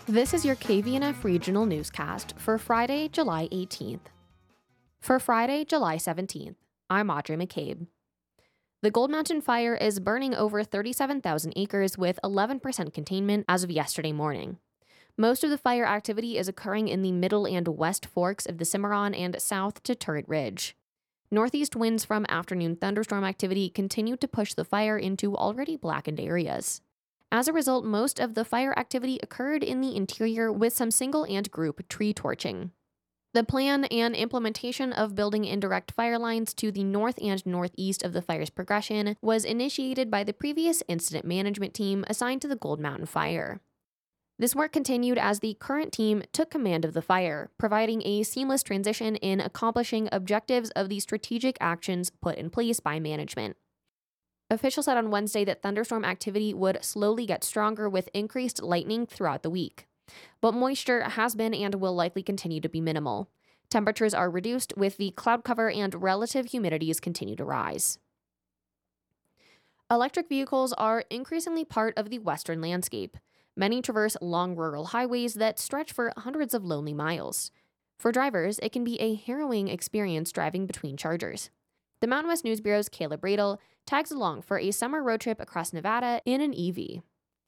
This is your KVNF Regional Newscast for Friday, July 18th. For Friday, July 17th, I'm Audrey McCabe. The Gold Mountain Fire is burning over 37,000 acres with 11% containment as of yesterday morning. Most of the fire activity is occurring in the middle and west forks of the Cimarron and south to Turret Ridge. Northeast winds from afternoon thunderstorm activity continue to push the fire into already blackened areas. As a result, most of the fire activity occurred in the interior with some single and group tree torching. The plan and implementation of building indirect fire lines to the north and northeast of the fire's progression was initiated by the previous incident management team assigned to the Gold Mountain Fire. This work continued as the current team took command of the fire, providing a seamless transition in accomplishing objectives of the strategic actions put in place by management. Officials said on Wednesday that thunderstorm activity would slowly get stronger with increased lightning throughout the week. But moisture has been and will likely continue to be minimal. Temperatures are reduced with the cloud cover and relative humidities continue to rise. Electric vehicles are increasingly part of the western landscape. Many traverse long rural highways that stretch for hundreds of lonely miles. For drivers, it can be a harrowing experience driving between chargers. The Mountain West News Bureau's Caleb Radel tags along for a summer road trip across Nevada in an EV.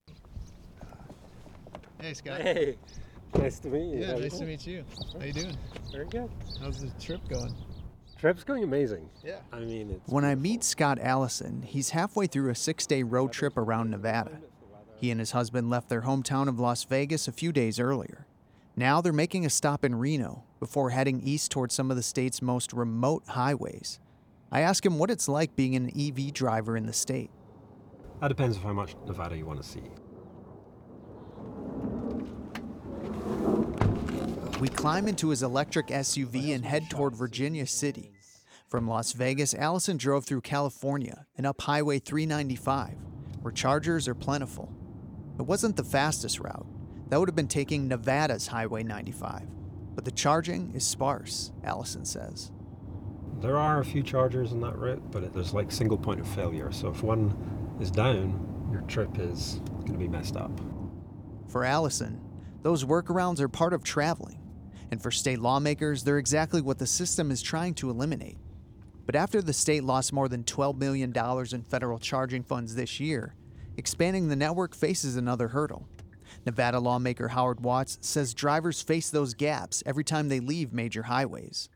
Hey, Scott. Hey, nice to meet you. Yeah, nice to meet you. How you doing? Very good. How's the trip going? Trip's going amazing. Yeah. I mean, it's When I meet Scott Allison, he's halfway through a 6-day road trip around Nevada. He and his husband left their hometown of Las Vegas a few days earlier. Now they're making a stop in Reno before heading east towards some of the state's most remote highways. I ask him what it's like being an EV driver in the state. That depends on how much Nevada you want to see. We climb into his electric SUV and head toward Virginia City. From Las Vegas, Allison drove through California and up Highway 395, where chargers are plentiful. It wasn't the fastest route. That would have been taking Nevada's Highway 95. But the charging is sparse, Allison says. There are a few chargers on that route, but there's like single point of failure. So if one is down, your trip is going to be messed up. For Allison, those workarounds are part of traveling. And for state lawmakers, they're exactly what the system is trying to eliminate. But after the state lost more than $12 million in federal charging funds this year, expanding the network faces another hurdle. Nevada lawmaker Howard Watts says drivers face those gaps every time they leave major highways.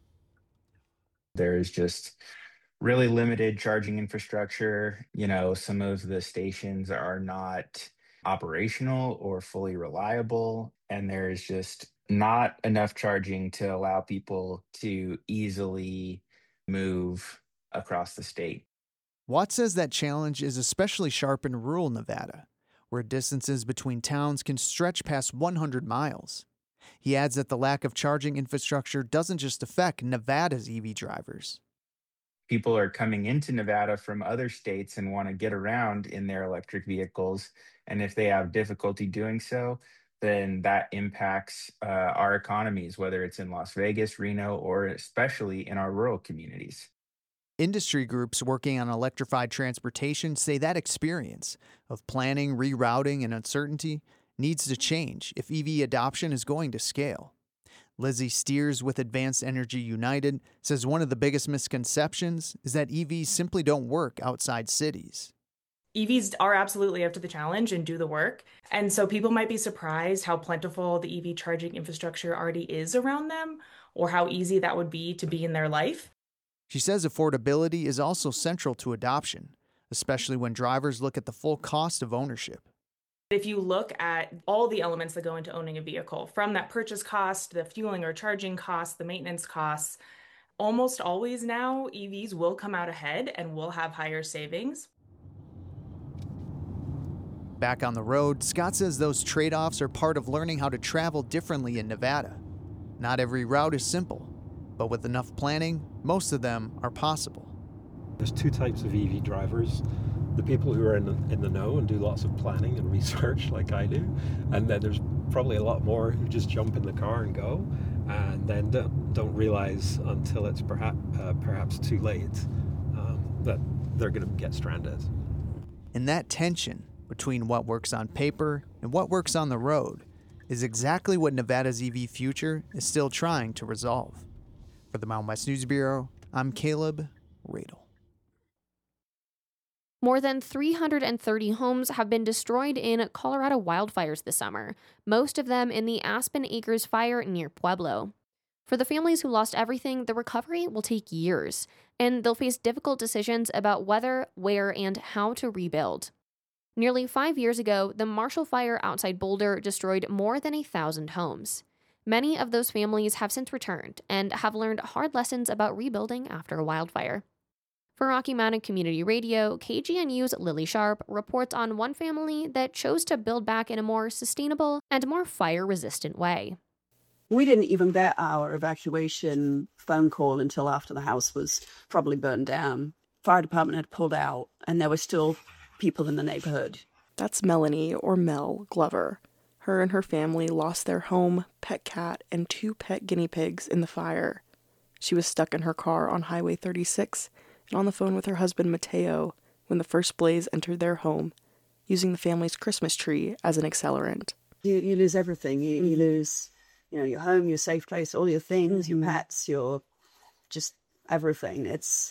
There's just really limited charging infrastructure. Some of the stations are not operational or fully reliable, and there's just not enough charging to allow people to easily move across the state. Watts says that challenge is especially sharp in rural Nevada, where distances between towns can stretch past 100 miles. He adds that the lack of charging infrastructure doesn't just affect Nevada's EV drivers. People are coming into Nevada from other states and want to get around in their electric vehicles. And if they have difficulty doing so, then that impacts our economies, whether it's in Las Vegas, Reno, or especially in our rural communities. Industry groups working on electrified transportation say that experience of planning, rerouting, and uncertainty needs to change if EV adoption is going to scale. Lizzie Steers with Advanced Energy United says one of the biggest misconceptions is that EVs simply don't work outside cities. EVs are absolutely up to the challenge and do the work. And so people might be surprised how plentiful the EV charging infrastructure already is around them, or how easy that would be to be in their life. She says affordability is also central to adoption, especially when drivers look at the full cost of ownership. If you look at all the elements that go into owning a vehicle, from that purchase cost, the fueling or charging costs, the maintenance costs, almost always now EVs will come out ahead and will have higher savings. Back on the road, Scott says those trade-offs are part of learning how to travel differently in Nevada. Not every route is simple, but with enough planning, most of them are possible. There's two types of EV drivers. The people who are in the know and do lots of planning and research like I do. And then there's probably a lot more who just jump in the car and go, and then don't realize until it's perhaps too late that they're going to get stranded. And that tension between what works on paper and what works on the road is exactly what Nevada's EV future is still trying to resolve. For the Mountain West News Bureau, I'm Caleb Radel. More than 330 homes have been destroyed in Colorado wildfires this summer, most of them in the Aspen Acres fire near Pueblo. For the families who lost everything, the recovery will take years, and they'll face difficult decisions about whether, where, and how to rebuild. Nearly 5 years ago, the Marshall Fire outside Boulder destroyed more than 1,000 homes. Many of those families have since returned and have learned hard lessons about rebuilding after a wildfire. For Rocky Mountain Community Radio, KGNU's Lily Sharp reports on one family that chose to build back in a more sustainable and more fire-resistant way. We didn't even get our evacuation phone call until after the house was probably burned down. Fire department had pulled out, and there were still people in the neighborhood. That's Melanie, or Mel, Glover. Her and her family lost their home, pet cat, and 2 pet guinea pigs in the fire. She was stuck in her car on Highway 36 and on the phone with her husband, Mateo, when the first blaze entered their home, using the family's Christmas tree as an accelerant. You lose everything. You lose, your home, your safe place, all your things, your pets, your just everything.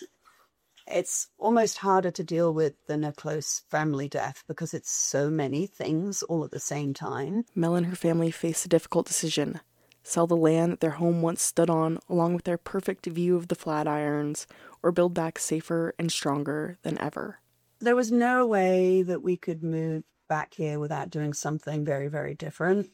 It's almost harder to deal with than a close family death because it's so many things all at the same time. Mel and her family faced a difficult decision. Sell the land that their home once stood on, along with their perfect view of the Flatirons, or build back safer and stronger than ever. There was no way that we could move back here without doing something very, very different,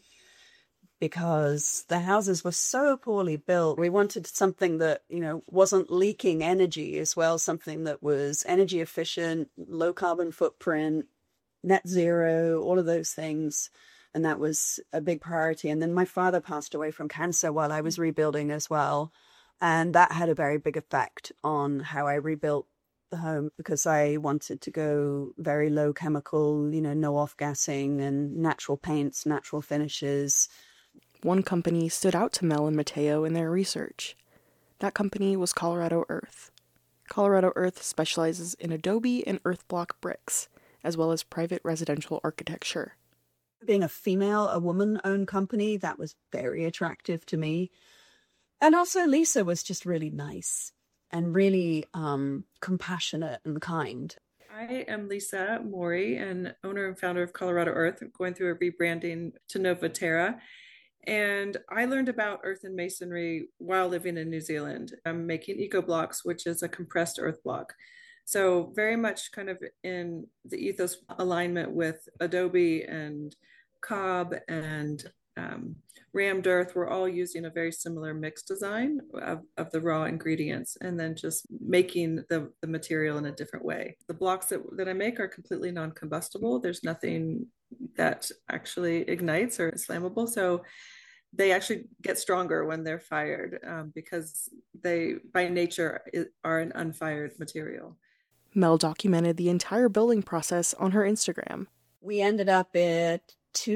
because the houses were so poorly built. We wanted something that, wasn't leaking energy as well, something that was energy efficient, low carbon footprint, net zero, all of those things. And that was a big priority. And then my father passed away from cancer while I was rebuilding as well. And that had a very big effect on how I rebuilt the home, because I wanted to go very low chemical, no off-gassing, and natural paints, natural finishes. One company stood out to Mel and Mateo in their research. That company was Colorado Earth. Colorado Earth specializes in adobe and earth block bricks, as well as private residential architecture. Being a female, a woman-owned company, that was very attractive to me. And also Lisa was just really nice and really compassionate and kind. I am Lisa Mori, and owner and founder of Colorado Earth, going through a rebranding to Novaterra. And I learned about earth and masonry while living in New Zealand. I'm making eco blocks, which is a compressed earth block. So very much kind of in the ethos alignment with adobe and cob and rammed earth. We're all using a very similar mix design of the raw ingredients, and then just making the material in a different way. The blocks that I make are completely non-combustible. There's nothing that actually ignites or is flammable. So they actually get stronger when they're fired because they, by nature, are an unfired material. Mel documented the entire building process on her Instagram. We ended up at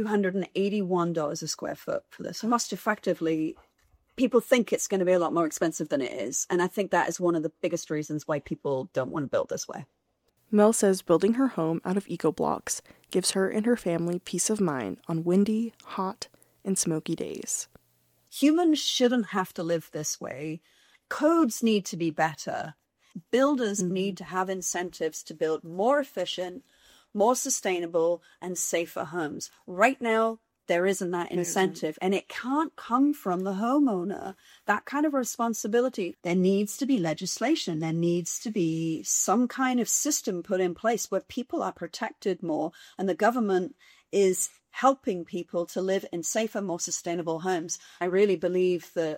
$281 a square foot for this. Most effectively, people think it's going to be a lot more expensive than it is. And I think that is one of the biggest reasons why people don't want to build this way. Mel says building her home out of eco blocks gives her and her family peace of mind on windy, hot, and smoky days. Humans shouldn't have to live this way. Codes need to be better. Builders need to have incentives to build more efficient, more sustainable, and safer homes. Right now, there isn't that incentive, and it can't come from the homeowner. That kind of responsibility. There needs to be legislation. There needs to be some kind of system put in place where people are protected more, and the government is helping people to live in safer, more sustainable homes. I really believe that,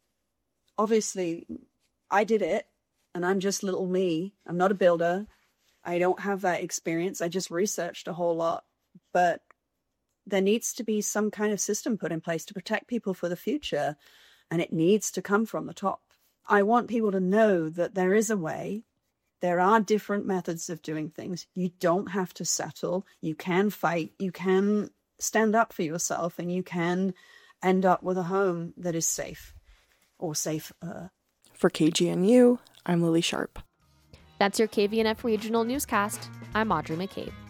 obviously, I did it, and I'm just little me. I'm not a builder. I don't have that experience. I just researched a whole lot. But there needs to be some kind of system put in place to protect people for the future, and it needs to come from the top. I want people to know that there is a way. There are different methods of doing things. You don't have to settle. You can fight. You can stand up for yourself, and you can end up with a home that is safe or safer. For KGNU, I'm Lily Sharp. That's your KVNF Regional Newscast. I'm Audrey McCabe.